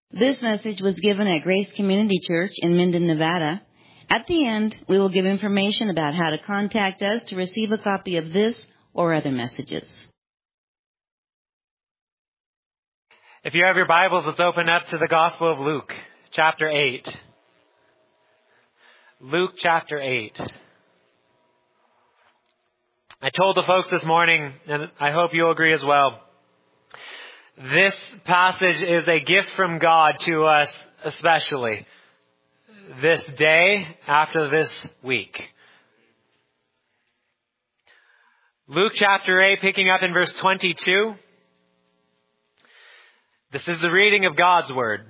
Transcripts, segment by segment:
This message was given at Grace Community Church in Minden, Nevada. At the end, we will give information about how to contact us to receive a copy of this or other messages. If you have your Bibles, let's open up to the Gospel of Luke, chapter 8. Luke chapter 8. I told the folks this morning, and I hope you'll agree as well, this passage is a gift from God to us, especially this day after this week. Luke chapter 8, picking up in verse 22. This is the reading of God's Word.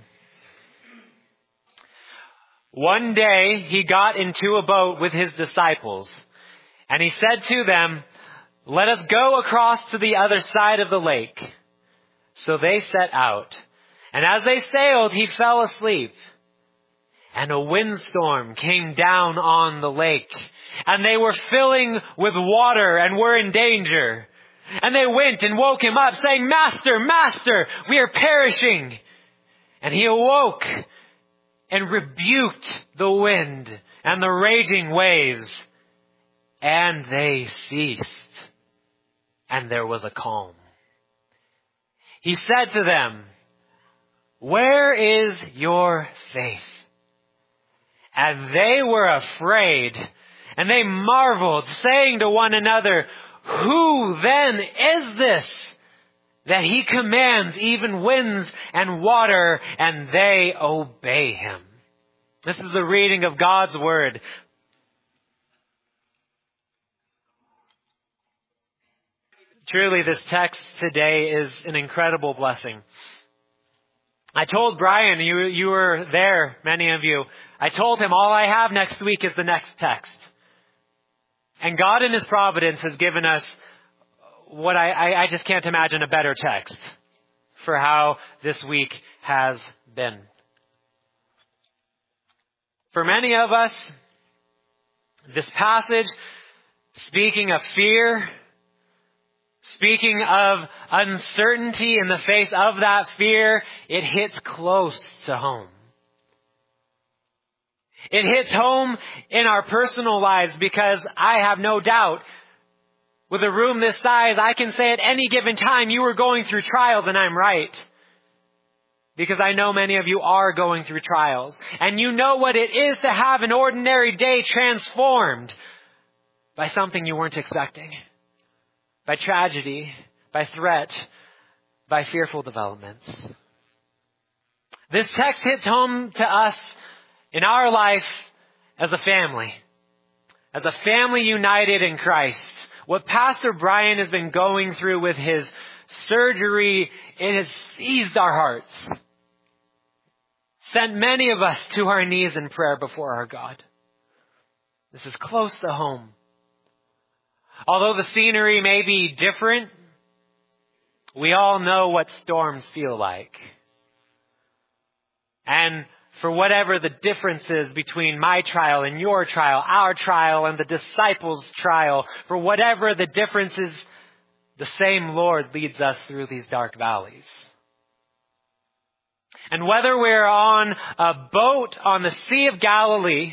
One day he got into a boat with his disciples, and he said to them, "Let us go across to the other side of the lake." So they set out, and as they sailed, he fell asleep. And a windstorm came down on the lake, and they were filling with water and were in danger. And they went and woke him up, saying, "Master, Master, we are perishing." And he awoke and rebuked the wind and the raging waves, and they ceased, and there was a calm. He said to them, "Where is your faith?" And they were afraid, and they marveled, saying to one another, "Who then is this, that he commands even winds and water, and they obey him?" This is the reading of God's Word. Truly, this text today is an incredible blessing. I told Brian, you were there, many of you. I told him all I have next week is the next text. And God in His providence has given us what I just can't imagine a better text for how this week has been. For many of us, this passage, speaking of fear, speaking of uncertainty in the face of that fear, it hits close to home. It hits home in our personal lives because I have no doubt with a room this size, I can say at any given time you are going through trials, and I'm right. Because I know many of you are going through trials. And you know what it is to have an ordinary day transformed by something you weren't expecting. By tragedy, by threat, by fearful developments. This text hits home to us in our life as a family united in Christ. What Pastor Brian has been going through with his surgery, it has seized our hearts. Sent many of us to our knees in prayer before our God. This is close to home. Although the scenery may be different, we all know what storms feel like. And for whatever the difference is between my trial and your trial, our trial and the disciples' trial, for whatever the difference is, the same Lord leads us through these dark valleys. And whether we're on a boat on the Sea of Galilee,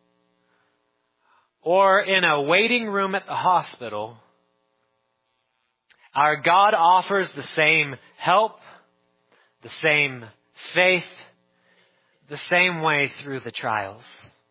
or in a waiting room at the hospital, our God offers the same help, the same faith, the same way through the trials.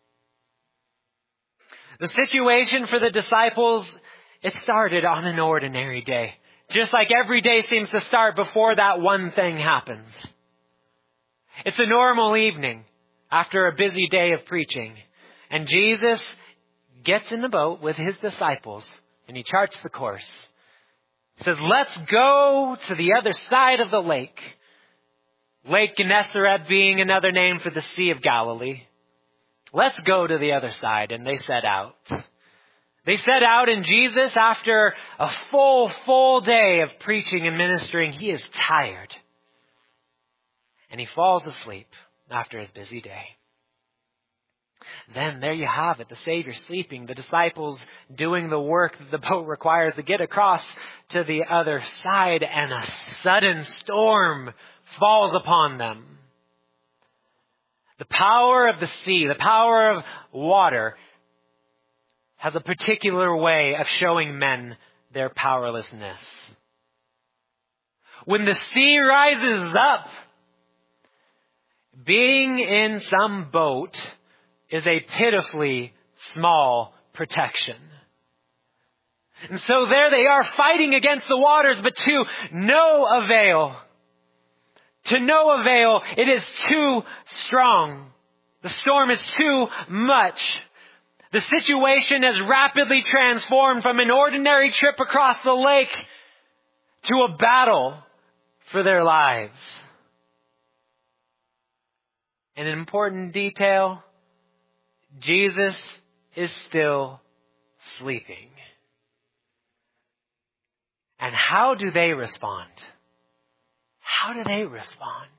The situation for the disciples, it started on an ordinary day. Just like every day seems to start before that one thing happens. It's a normal evening after a busy day of preaching. And Jesus gets in the boat with his disciples and he charts the course. He says, "Let's go to the other side of the lake." Lake Gennesaret being another name for the Sea of Galilee. Let's go to the other side. And they set out. They set out, and Jesus, after a full day of preaching and ministering, he is tired. And he falls asleep after his busy day. Then there you have it, the Savior sleeping, the disciples doing the work that the boat requires to get across to the other side, and a sudden storm falls upon them. The power of the sea, the power of water, has a particular way of showing men their powerlessness. When the sea rises up, being in some boat is a pitifully small protection. And so there they are fighting against the waters, but to no avail. To no avail. It is too strong. The storm is too much. The situation has rapidly transformed from an ordinary trip across the lake to a battle for their lives. And an important detail, Jesus is still sleeping. And how do they respond? How do they respond?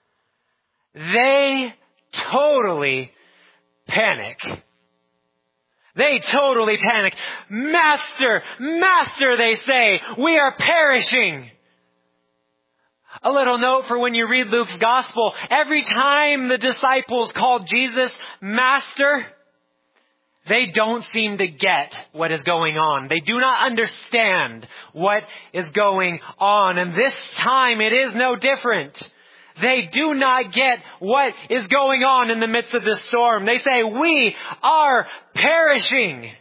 They totally panic. They totally panic. Master, Master, they say, we are perishing. A little note for when you read Luke's gospel. Every time the disciples called Jesus Master, they don't seem to get what is going on. They do not understand what is going on. And this time it is no different. They do not get what is going on in the midst of this storm. They say, we are perishing.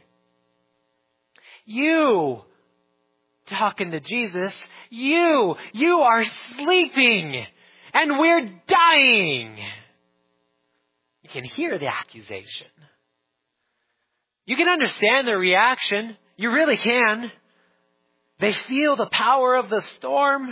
You, talking to Jesus, you are sleeping and we're dying. You can hear the accusation. You can understand their reaction. You really can. They feel the power of the storm.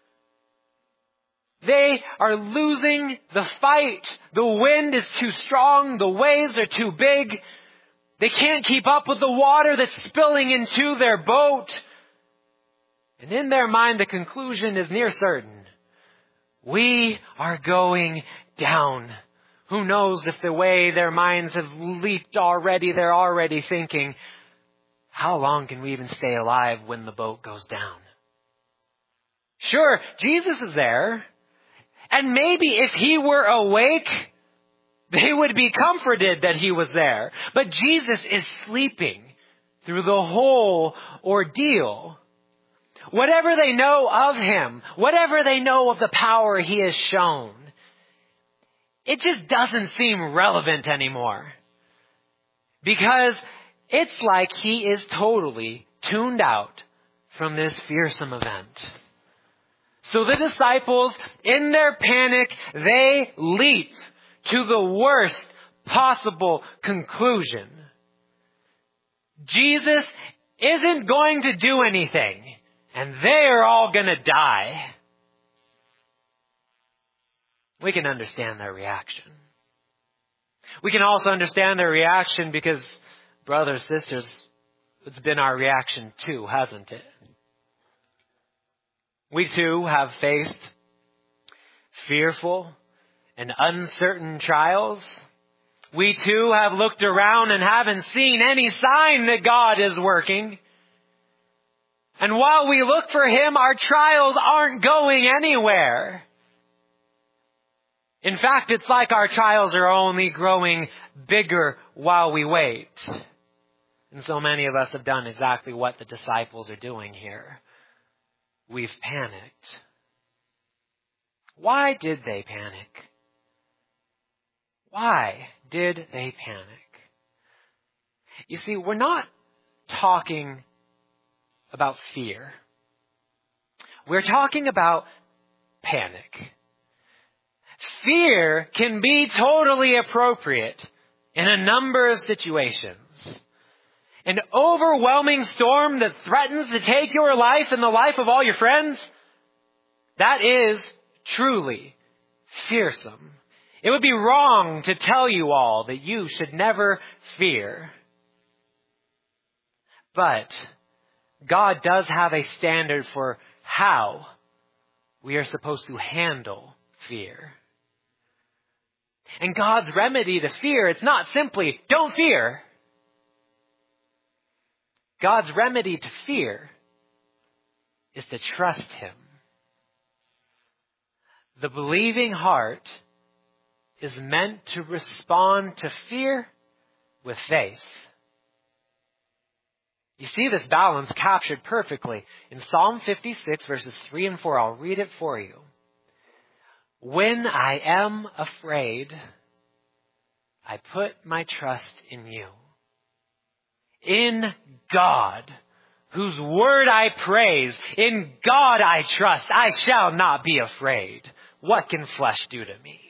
They are losing the fight. The wind is too strong. The waves are too big. They can't keep up with the water that's spilling into their boat. And in their mind, the conclusion is near certain. We are going down. Who knows if the way their minds have leaped already, they're already thinking, how long can we even stay alive when the boat goes down? Sure, Jesus is there. And maybe if he were awake, they would be comforted that he was there. But Jesus is sleeping through the whole ordeal. Whatever they know of him, whatever they know of the power he has shown, it just doesn't seem relevant anymore. Because it's like he is totally tuned out from this fearsome event. So the disciples, in their panic, they leap to the worst possible conclusion. Jesus isn't going to do anything, and they are all going to die. We can understand their reaction. We can also understand their reaction because, brothers, sisters, it's been our reaction too, hasn't it? We too have faced fearful and uncertain trials. We too have looked around and haven't seen any sign that God is working. And while we look for him, our trials aren't going anywhere. In fact, it's like our trials are only growing bigger while we wait. And so many of us have done exactly what the disciples are doing here. We've panicked. Why did they panic? Why did they panic? You see, we're not talking about fear. We're talking about panic. Fear can be totally appropriate in a number of situations. An overwhelming storm that threatens to take your life and the life of all your friends, that is truly fearsome. It would be wrong to tell you all that you should never fear. But God does have a standard for how we are supposed to handle fear. And God's remedy to fear, it's not simply, don't fear. God's remedy to fear is to trust him. The believing heart is meant to respond to fear with faith. You see this balance captured perfectly in Psalm 56, verses 3 and 4. I'll read it for you. When I am afraid, I put my trust in you. In God, whose word I praise, in God I trust, I shall not be afraid. What can flesh do to me?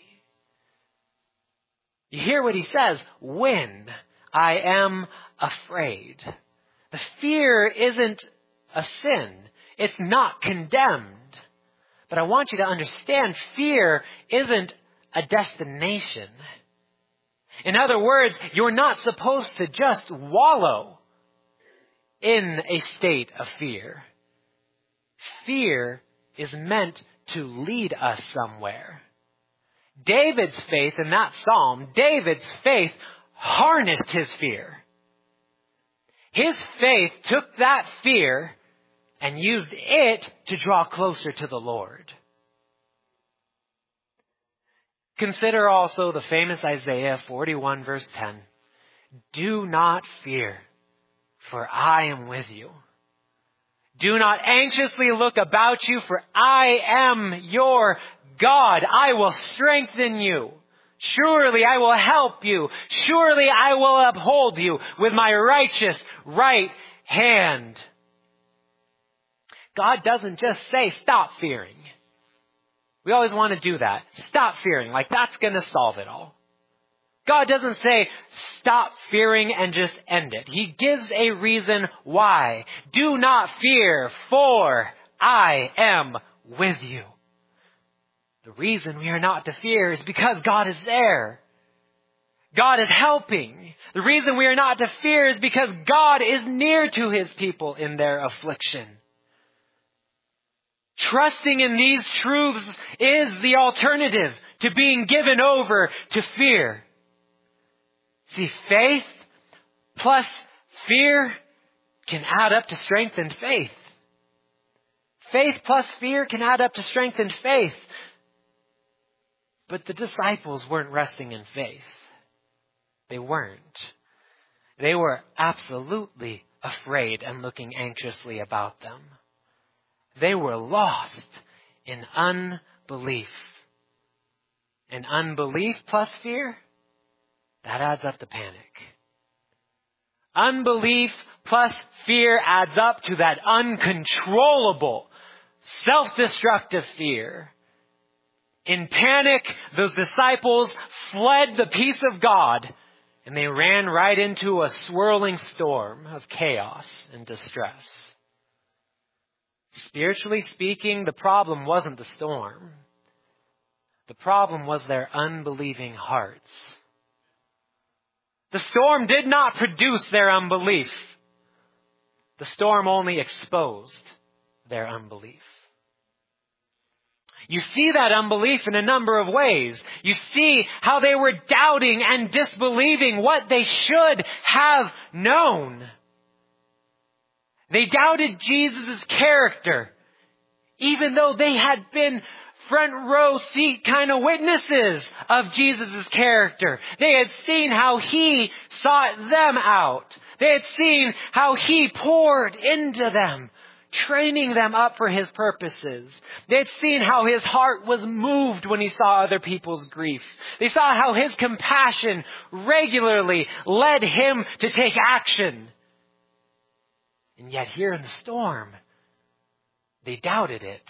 You hear what he says? When I am afraid. The fear isn't a sin. It's not condemned. But I want you to understand, fear isn't a destination. In other words, you're not supposed to just wallow in a state of fear. Fear is meant to lead us somewhere. David's faith in that psalm, David's faith harnessed his fear. His faith took that fear and used it to draw closer to the Lord. Consider also the famous Isaiah 41 verse 10. Do not fear, for I am with you. Do not anxiously look about you, for I am your God. I will strengthen you. Surely I will help you. Surely I will uphold you with my righteous right hand. God doesn't just say, stop fearing. We always want to do that. Stop fearing, like that's going to solve it all. God doesn't say, stop fearing and just end it. He gives a reason why. Do not fear, for I am with you. The reason we are not to fear is because God is there. God is helping. The reason we are not to fear is because God is near to his people in their affliction. Trusting in these truths is the alternative to being given over to fear. See, faith plus fear can add up to strengthened faith. Faith plus fear can add up to strengthened faith. But the disciples weren't resting in faith. They weren't. They were absolutely afraid and looking anxiously about them. They were lost in unbelief. And unbelief plus fear, that adds up to panic. Unbelief plus fear adds up to that uncontrollable, self-destructive fear. In panic, those disciples fled the peace of God, and they ran right into a swirling storm of chaos and distress. Spiritually speaking, the problem wasn't the storm. The problem was their unbelieving hearts. The storm did not produce their unbelief. The storm only exposed their unbelief. You see that unbelief in a number of ways. You see how they were doubting and disbelieving what they should have known. They doubted Jesus' character, even though they had been front row seat kind of witnesses of Jesus' character. They had seen how he sought them out. They had seen how he poured into them, training them up for his purposes. They had seen how his heart was moved when he saw other people's grief. They saw how his compassion regularly led him to take action. And yet here in the storm, they doubted it.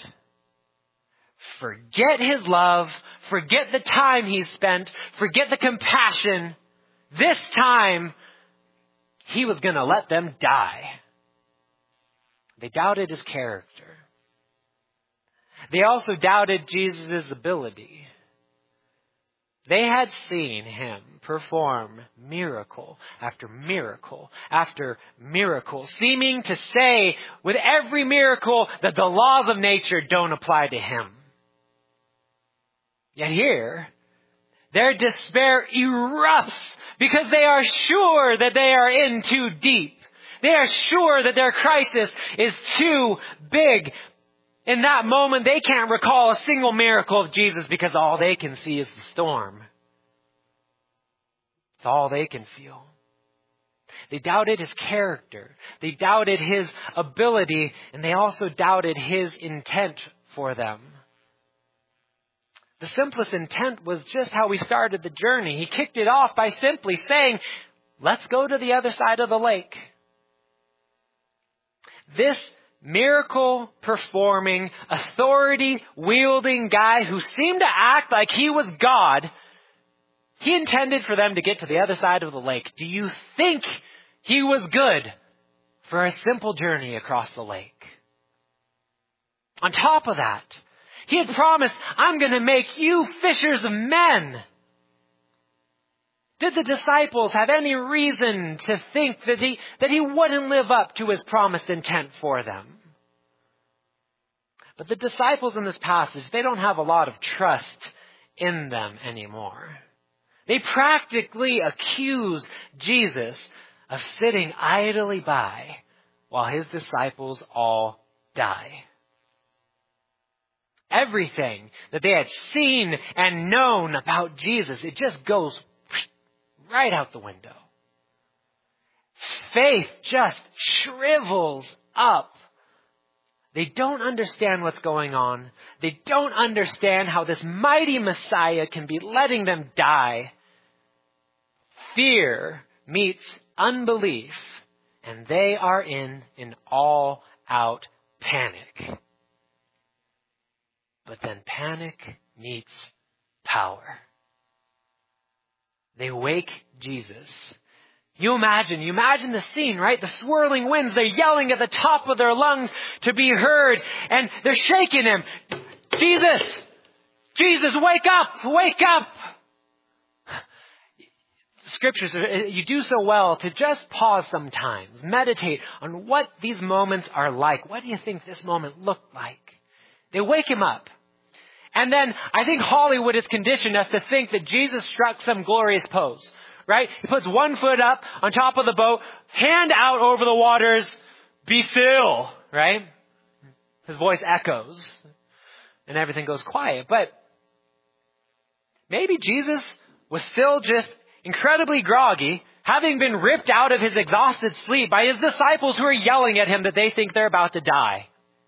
Forget his love. Forget the time he spent. Forget the compassion. This time, he was going to let them die. They doubted his character. They also doubted Jesus' ability. They had seen him perform miracle after miracle after miracle, seeming to say with every miracle that the laws of nature don't apply to him. Yet here, their despair erupts because they are sure that they are in too deep. They are sure that their crisis is too big. In that moment, they can't recall a single miracle of Jesus because all they can see is the storm. It's all they can feel. They doubted his character. They doubted his ability, and they also doubted his intent for them. The simplest intent was just how we started the journey. He kicked it off by simply saying, let's go to the other side of the lake. This miracle performing, authority wielding guy who seemed to act like he was God, he intended for them to get to the other side of the lake. Do you think he was good for a simple journey across the lake? On top of that, he had promised, I'm going to make you fishers of men. Did the disciples have any reason to think that he wouldn't live up to his promised intent for them? But the disciples in this passage, they don't have a lot of trust in them anymore. They practically accuse Jesus of sitting idly by while his disciples all die. Everything that they had seen and known about Jesus, it just goes right out the window. Faith just shrivels up. They don't understand what's going on. They don't understand how this mighty Messiah can be letting them die. Fear meets unbelief, and they are in an all-out panic. But then panic meets power. They wake Jesus. You imagine the scene, right? The swirling winds, they're yelling at the top of their lungs to be heard, and they're shaking him. Jesus, wake up. Scriptures, you do so well to just pause sometimes, meditate on what these moments are like. What do you think this moment looked like? They wake him up. And then I think Hollywood has conditioned us to think that Jesus struck some glorious pose, right? He puts one foot up on top of the boat, hand out over the waters, be still, right? His voice echoes and everything goes quiet. But maybe Jesus was still just incredibly groggy, having been ripped out of his exhausted sleep by his disciples who are yelling at him that they think they're about to die.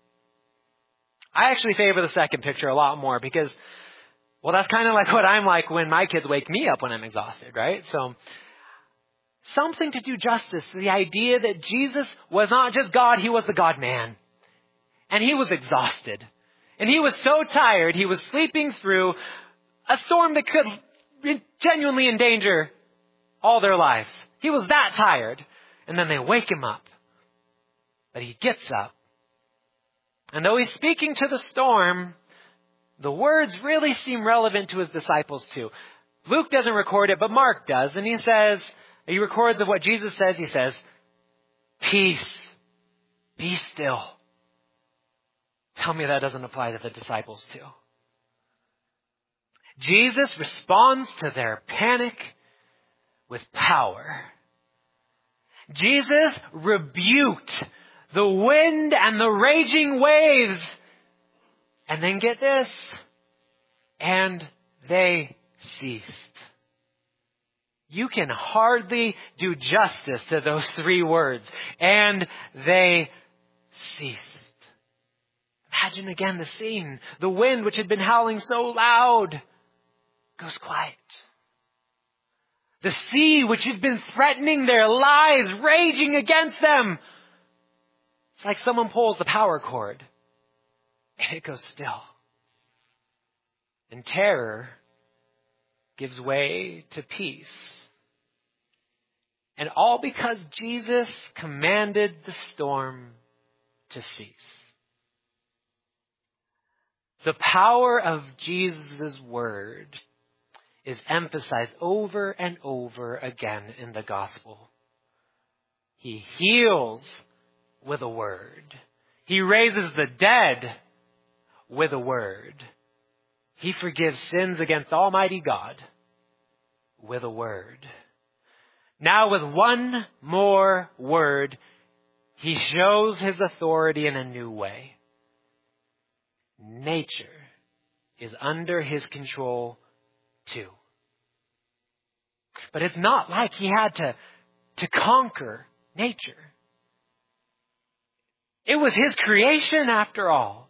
I actually favor the second picture a lot more because, well, that's kind of like what I'm like when my kids wake me up when I'm exhausted, right? So, something to do justice to the idea that Jesus was not just God, he was the God-man. And he was exhausted. And he was so tired, he was sleeping through a storm that could genuinely endanger all their lives. He was that tired. And then they wake him up. But he gets up. And though he's speaking to the storm, the words really seem relevant to his disciples too. Luke doesn't record it, but Mark does. And he records of what Jesus says. He says, peace, be still. Tell me that doesn't apply to the disciples too. Jesus responds to their panic with power. Jesus rebuked the wind and the raging waves. And then get this. And they ceased. You can hardly do justice to those three words. And they ceased. Imagine again the scene. The wind, which had been howling so loud, goes quiet. The sea, which had been threatening their lives, raging against them, it's like someone pulls the power cord and it goes still. And terror gives way to peace. And all because Jesus commanded the storm to cease. The power of Jesus' word is emphasized over and over again in the gospel. He heals with a word. He raises the dead with a word. He forgives sins against Almighty God with a word. Now with one more word, he shows his authority in a new way. Nature is under his control too. But it's not like he had to conquer nature. It was his creation after all.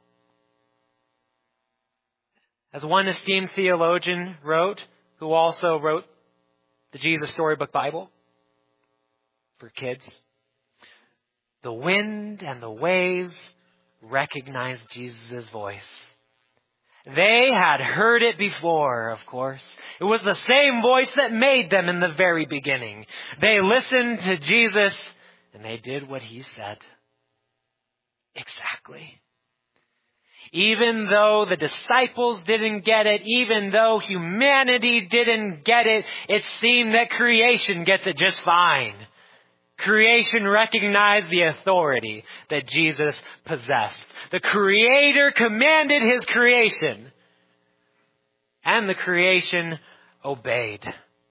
As one esteemed theologian wrote, who also wrote the Jesus Storybook Bible for kids, the wind and the waves recognized Jesus' voice. They had heard it before, of course. It was the same voice that made them in the very beginning. They listened to Jesus and they did what he said. Exactly. Even though the disciples didn't get it, even though humanity didn't get it, it seemed that creation gets it just fine. Creation recognized the authority that Jesus possessed. The Creator commanded his creation, and the creation obeyed.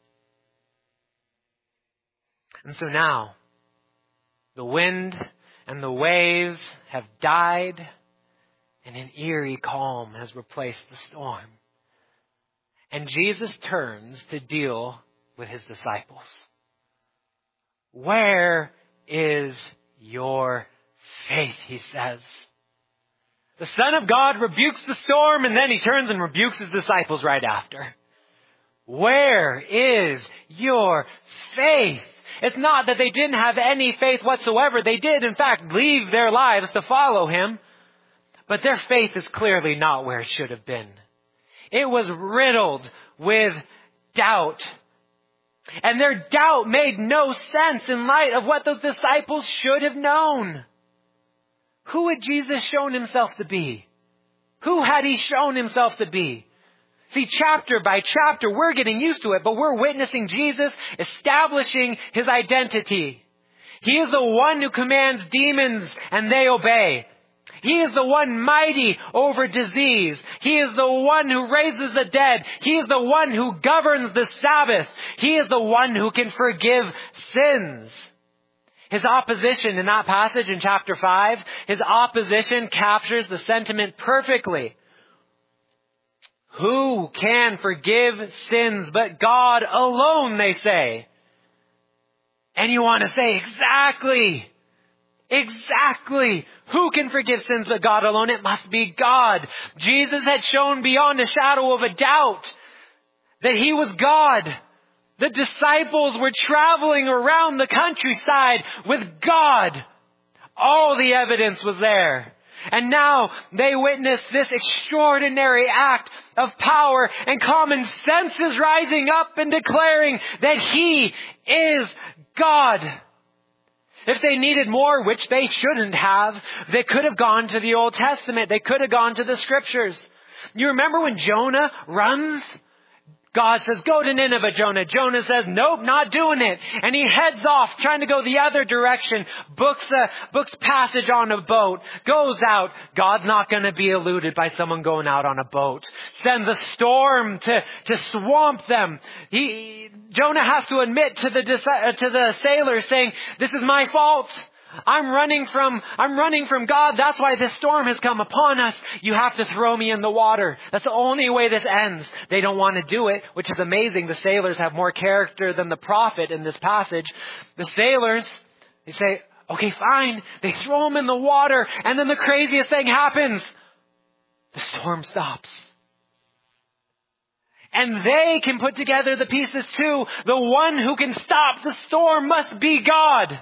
And so now, the wind and the waves have died, and an eerie calm has replaced the storm. And Jesus turns to deal with his disciples. Where is your faith, he says. The Son of God rebukes the storm, and then he turns and rebukes his disciples right after. Where is your faith? It's not that they didn't have any faith whatsoever. They did, in fact, leave their lives to follow him. But their faith is clearly not where it should have been. It was riddled with doubt. And their doubt made no sense in light of what those disciples should have known. Who had Jesus shown himself to be? Who had he shown himself to be? See, chapter by chapter, we're getting used to it, but we're witnessing Jesus establishing his identity. He is the one who commands demons and they obey. He is the one mighty over disease. He is the one who raises the dead. He is the one who governs the Sabbath. He is the one who can forgive sins. His opposition in that passage in chapter 5, his opposition captures the sentiment perfectly. Who can forgive sins but God alone, they say. And you want to say, exactly. Who can forgive sins but God alone? It must be God. Jesus had shown beyond a shadow of a doubt that he was God. The disciples were traveling around the countryside with God. All the evidence was there. And now they witness this extraordinary act of power, and common sense is rising up and declaring that he is God. If they needed more, which they shouldn't have, they could have gone to the Old Testament. They could have gone to the Scriptures. You remember when Jonah runs? God says, go to Nineveh, Jonah. Jonah says, nope, not doing it. And he heads off, trying to go the other direction, books passage on a boat, goes out. God's not going to be eluded by someone going out on a boat. Sends a storm to swamp them. Jonah has to admit to the sailors, saying, this is my fault. I'm running from God. That's why this storm has come upon us. You have to throw me in the water. That's the only way this ends. They don't want to do it, which is amazing. The sailors have more character than the prophet in this passage. The sailors, they say, okay, fine. They throw him in the water, and then the craziest thing happens. The storm stops. And they can put together the pieces too. The one who can stop the storm must be God.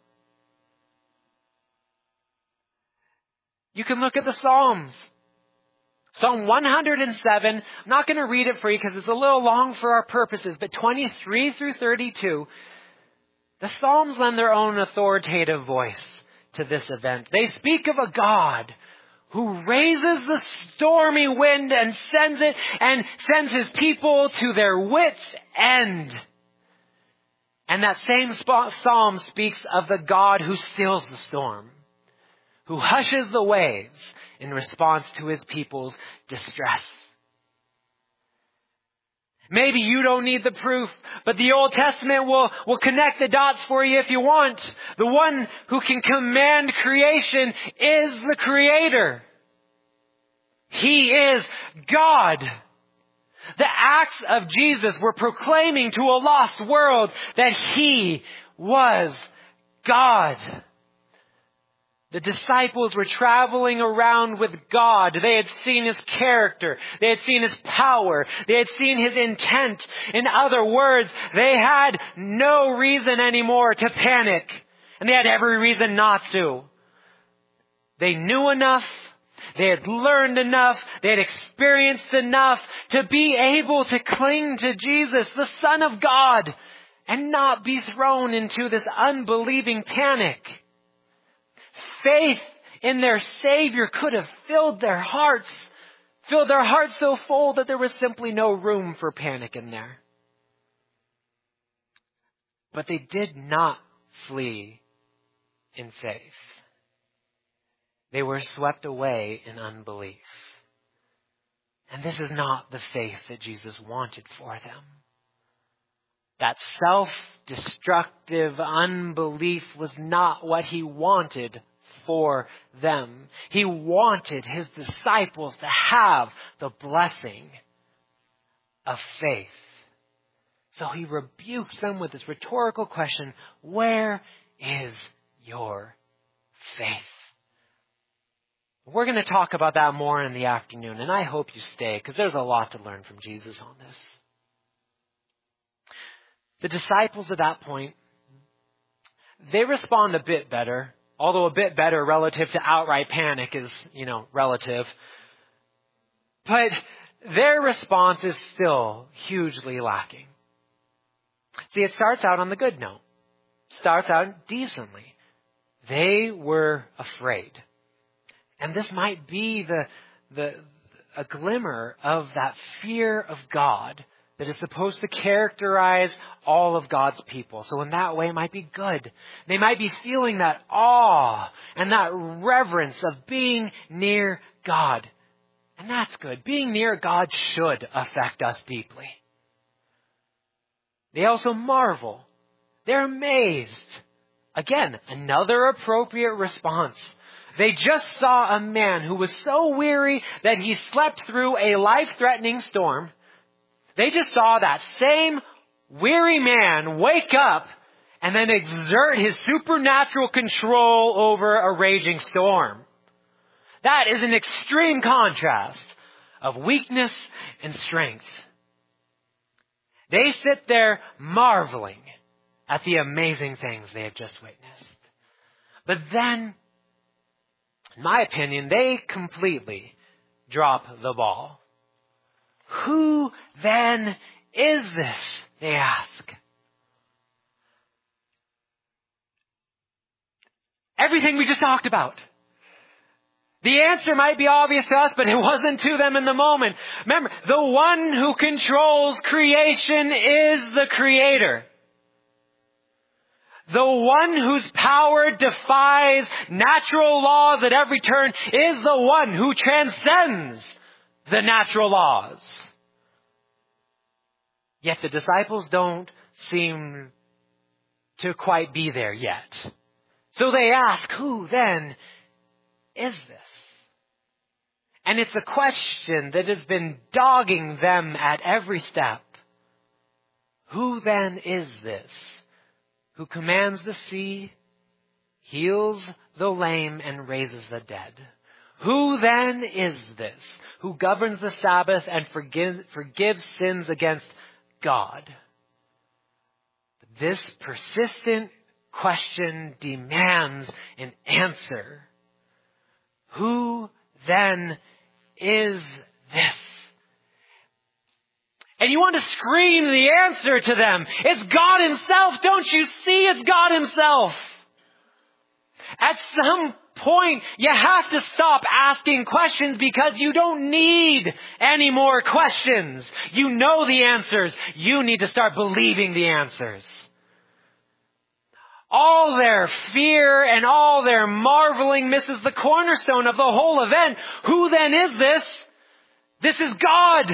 You can look at the Psalms. Psalm 107, I'm not going to read it for you because it's a little long for our purposes, but 23 through 32, the Psalms lend their own authoritative voice to this event. They speak of a God who raises the stormy wind and sends his people to their wits' end. And that same psalm speaks of the God who stills the storm, who hushes the waves in response to his people's distress. Maybe you don't need the proof, but the Old Testament will connect the dots for you if you want. The one who can command creation is the Creator. He is God. The acts of Jesus were proclaiming to a lost world that He was God. The disciples were traveling around with God. They had seen His character. They had seen His power. They had seen His intent. In other words, they had no reason anymore to panic. And they had every reason not to. They knew enough. They had learned enough. They had experienced enough to be able to cling to Jesus, the Son of God, and not be thrown into this unbelieving panic. Faith in their Savior could have filled their hearts so full that there was simply no room for panic in there. But they did not flee in faith. They were swept away in unbelief. And this is not the faith that Jesus wanted for them. That self-destructive unbelief was not what He wanted for them. He wanted His disciples to have the blessing of faith. So He rebukes them with this rhetorical question, where is your faith? We're going to talk about that more in the afternoon, and I hope you stay, because there's a lot to learn from Jesus on this. The disciples at that point, they respond a bit better, although a bit better relative to outright panic is, relative. But their response is still hugely lacking. See, it starts out on the good note. Starts out decently. They were afraid. And this might be a glimmer of that fear of God that is supposed to characterize all of God's people. So in that way, it might be good. They might be feeling that awe and that reverence of being near God. And that's good. Being near God should affect us deeply. They also marvel. They're amazed. Again, another appropriate response. They just saw a man who was so weary that he slept through a life-threatening storm. They just saw that same weary man wake up and then exert his supernatural control over a raging storm. That is an extreme contrast of weakness and strength. They sit there marveling at the amazing things they have just witnessed. But then, in my opinion, they completely drop the ball. Who then is this? They ask. Everything we just talked about. The answer might be obvious to us, but it wasn't to them in the moment. Remember, the one who controls creation is the Creator. The one whose power defies natural laws at every turn is the one who transcends the natural laws. Yet the disciples don't seem to quite be there yet. So they ask, who then is this? And it's a question that has been dogging them at every step. Who then is this? Who commands the sea, heals the lame, and raises the dead? Who then is this? Who governs the Sabbath and forgives sins against God? This persistent question demands an answer. Who then is this? And you want to scream the answer to them. It's God Himself. Don't you see? It's God Himself. At some point, you have to stop asking questions because you don't need any more questions. You know the answers. You need to start believing the answers. All their fear and all their marveling misses the cornerstone of the whole event. Who then is this? This is God.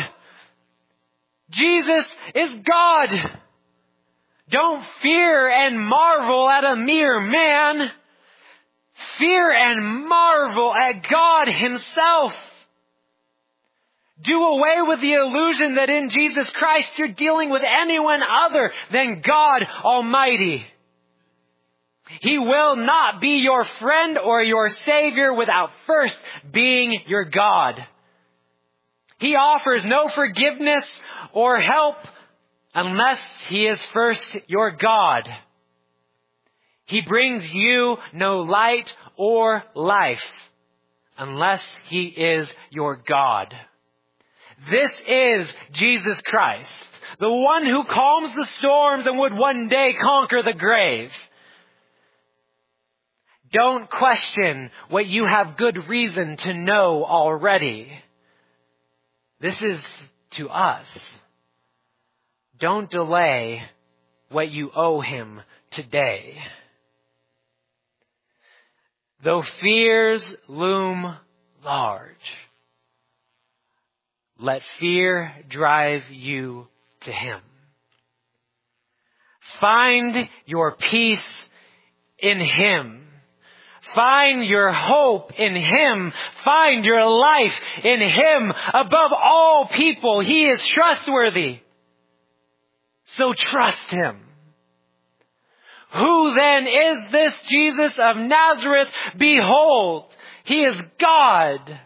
Jesus is God. Don't fear and marvel at a mere man. Fear and marvel at God Himself. Do away with the illusion that in Jesus Christ you're dealing with anyone other than God Almighty. He will not be your friend or your Savior without first being your God. He offers no forgiveness or help unless He is first your God. He brings you no light or life unless He is your God. This is Jesus Christ, the one who calms the storms and would one day conquer the grave. Don't question what you have good reason to know already. This is to us. Don't delay what you owe Him today. Though fears loom large, let fear drive you to Him. Find your peace in Him. Find your hope in Him. Find your life in Him. Above all people, He is trustworthy. So trust Him. Who then is this Jesus of Nazareth? Behold, He is God.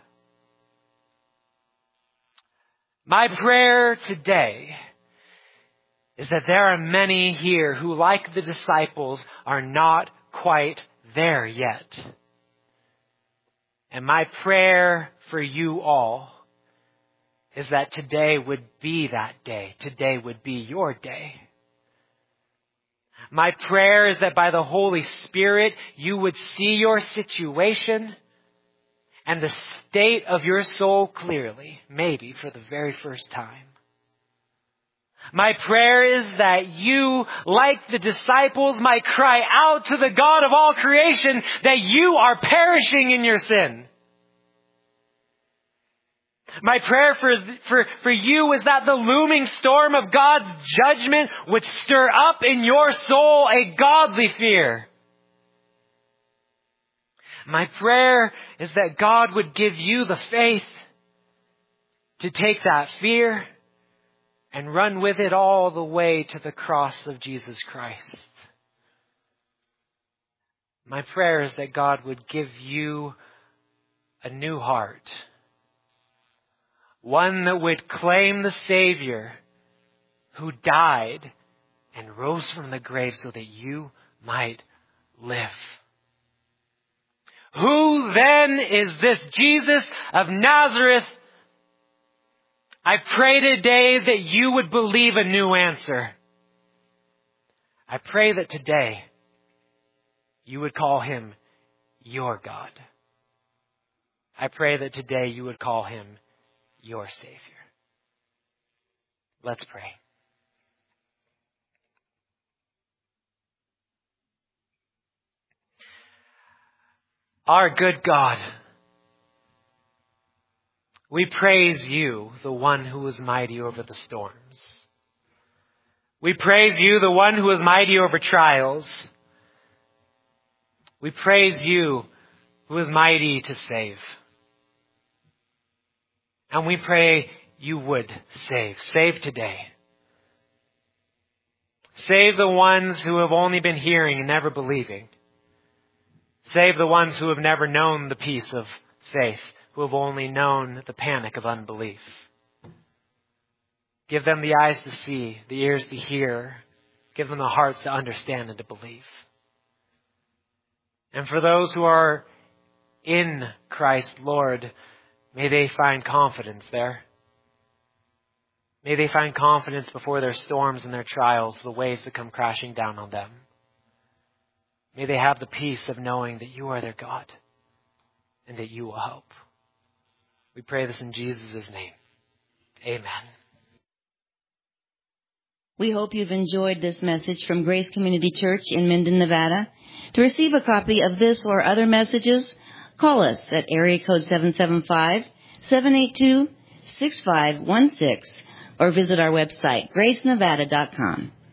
My prayer today is that there are many here who, like the disciples, are not quite there yet. And my prayer for you all is that today would be that day. Today would be your day. My prayer is that by the Holy Spirit, you would see your situation and the state of your soul clearly, maybe for the very first time. My prayer is that you, like the disciples, might cry out to the God of all creation that you are perishing in your sin. My prayer for you is that the looming storm of God's judgment would stir up in your soul a godly fear. My prayer is that God would give you the faith to take that fear and run with it all the way to the cross of Jesus Christ. My prayer is that God would give you a new heart. One that would claim the Savior who died and rose from the grave so that you might live. Who then is this Jesus of Nazareth? I pray today that you would believe a new answer. I pray that today you would call Him your God. I pray that today you would call Him your Savior. Let's pray. Our good God, we praise you, the one who is mighty over the storms. We praise you, the one who is mighty over trials. We praise you, who is mighty to save. And we pray you would save. Save today. Save the ones who have only been hearing and never believing. Save the ones who have never known the peace of faith, who have only known the panic of unbelief. Give them the eyes to see, the ears to hear. Give them the hearts to understand and to believe. And for those who are in Christ, Lord, may they find confidence there. May they find confidence before their storms and their trials, the waves that come crashing down on them. May they have the peace of knowing that you are their God and that you will help. We pray this in Jesus' name. Amen. We hope you've enjoyed this message from Grace Community Church in Minden, Nevada. To receive a copy of this or other messages, call us at area code 775-782-6516 or visit our website, gracenevada.com.